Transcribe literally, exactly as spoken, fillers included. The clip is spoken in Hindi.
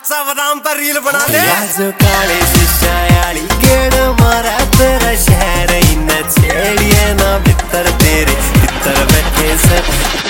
कच्चा बादाम पर रील बना दे। जो काले शिशायाली गेड़ मारा तेरा शहर इन छेड़िए ना भितर तेरे भितर बैठे से